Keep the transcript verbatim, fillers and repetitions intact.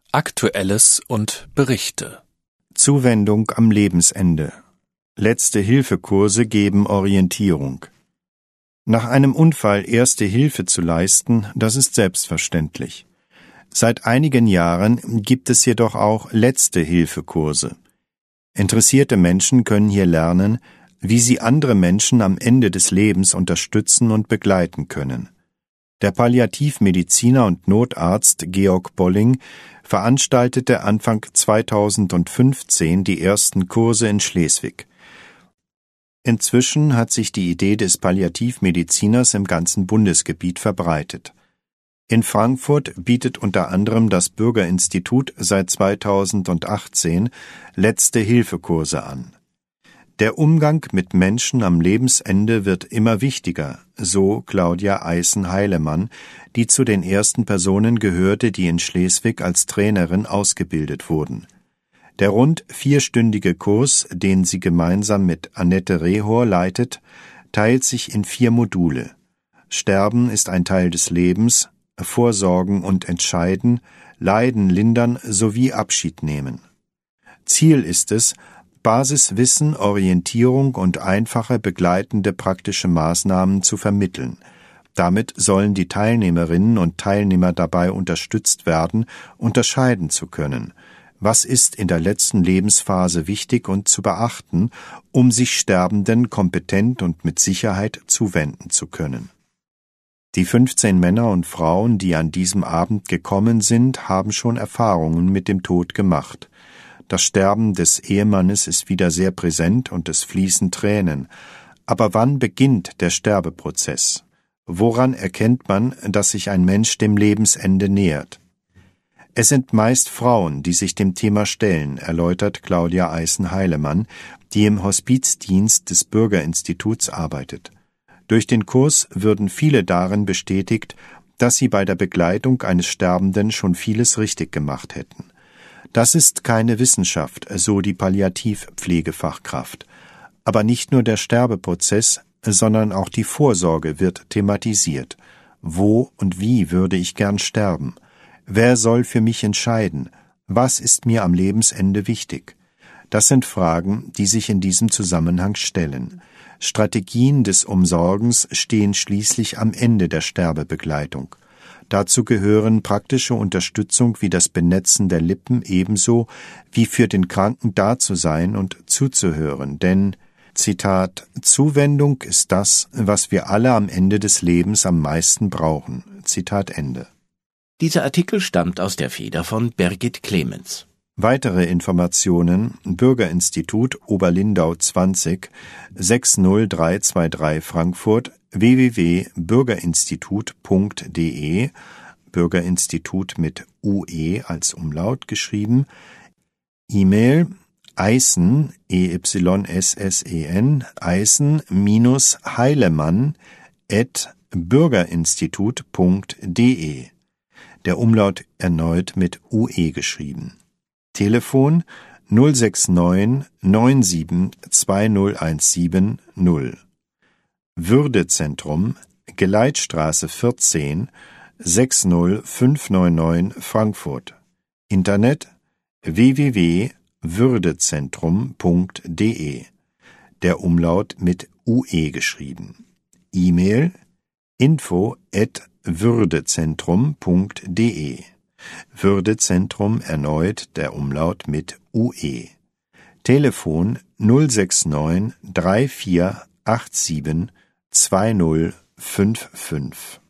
Aktuelles und Berichte. Zuwendung am Lebensende. Letzte-Hilfe-Kurse geben Orientierung. Nach einem Unfall Erste Hilfe zu leisten, das ist selbstverständlich. Seit einigen Jahren gibt es jedoch auch Letzte-Hilfe-Kurse. Interessierte Menschen können hier lernen, wie sie andere Menschen am Ende des Lebens unterstützen und begleiten können. Der Palliativmediziner und Notarzt Georg Bolling veranstaltete Anfang zweitausendfünfzehn die ersten Kurse in Schleswig. Inzwischen hat sich die Idee des Palliativmediziners im ganzen Bundesgebiet verbreitet. In Frankfurt bietet unter anderem das Bürgerinstitut seit zweitausendachtzehn Letzte-Hilfe-Kurse an. Der Umgang mit Menschen am Lebensende wird immer wichtiger, so Claudia Eißen-Heilemann, die zu den ersten Personen gehörte, die in Schleswig als Trainerin ausgebildet wurden. Der rund vierstündige Kurs, den sie gemeinsam mit Annette Rehor leitet, teilt sich in vier Module. Sterben ist ein Teil des Lebens, Vorsorgen und Entscheiden, Leiden lindern sowie Abschied nehmen. Ziel ist es, Basiswissen, Orientierung und einfache begleitende praktische Maßnahmen zu vermitteln. Damit sollen die Teilnehmerinnen und Teilnehmer dabei unterstützt werden, unterscheiden zu können. Was ist in der letzten Lebensphase wichtig und zu beachten, um sich Sterbenden kompetent und mit Sicherheit zuwenden zu können? Die fünfzehn Männer und Frauen, die an diesem Abend gekommen sind, haben schon Erfahrungen mit dem Tod gemacht. Das Sterben des Ehemannes ist wieder sehr präsent und es fließen Tränen. Aber wann beginnt der Sterbeprozess? Woran erkennt man, dass sich ein Mensch dem Lebensende nähert? Es sind meist Frauen, die sich dem Thema stellen, erläutert Claudia Eißen-Heilemann, die im Hospizdienst des Bürgerinstituts arbeitet. Durch den Kurs würden viele darin bestätigt, dass sie bei der Begleitung eines Sterbenden schon vieles richtig gemacht hätten. Das ist keine Wissenschaft, so die Palliativpflegefachkraft. Aber nicht nur der Sterbeprozess, sondern auch die Vorsorge wird thematisiert. Wo und wie würde ich gern sterben? Wer soll für mich entscheiden? Was ist mir am Lebensende wichtig? Das sind Fragen, die sich in diesem Zusammenhang stellen. Strategien des Umsorgens stehen schließlich am Ende der Sterbebegleitung. Dazu gehören praktische Unterstützung wie das Benetzen der Lippen ebenso wie für den Kranken da zu sein und zuzuhören, denn, Zitat, Zuwendung ist das, was wir alle am Ende des Lebens am meisten brauchen. Zitat Ende. Dieser Artikel stammt aus der Feder von Birgit Clemens. Weitere Informationen: Bürgerinstitut Oberlindau zwanzig sechs null drei zwei drei Frankfurt w w w punkt bürgerinstitut punkt d e Bürgerinstitut mit U E als Umlaut geschrieben. E-Mail Eißen E Y S S E N Eißen minus Heilemann at bürgerinstitut punkt d e. Der Umlaut erneut mit U E geschrieben. Telefon null sechs neun neun sieben zwei null eins sieben null. Würdezentrum, Geleitstraße vierzehn sechs null fünf neun neun Frankfurt. Internet w w w punkt würdezentrum punkt d e. Der Umlaut mit U E geschrieben. E-Mail info at würdezentrum punkt d e. Würdezentrum erneut der Umlaut mit U E. Telefon null sechs neun drei vier acht sieben zwei null fünf fünf.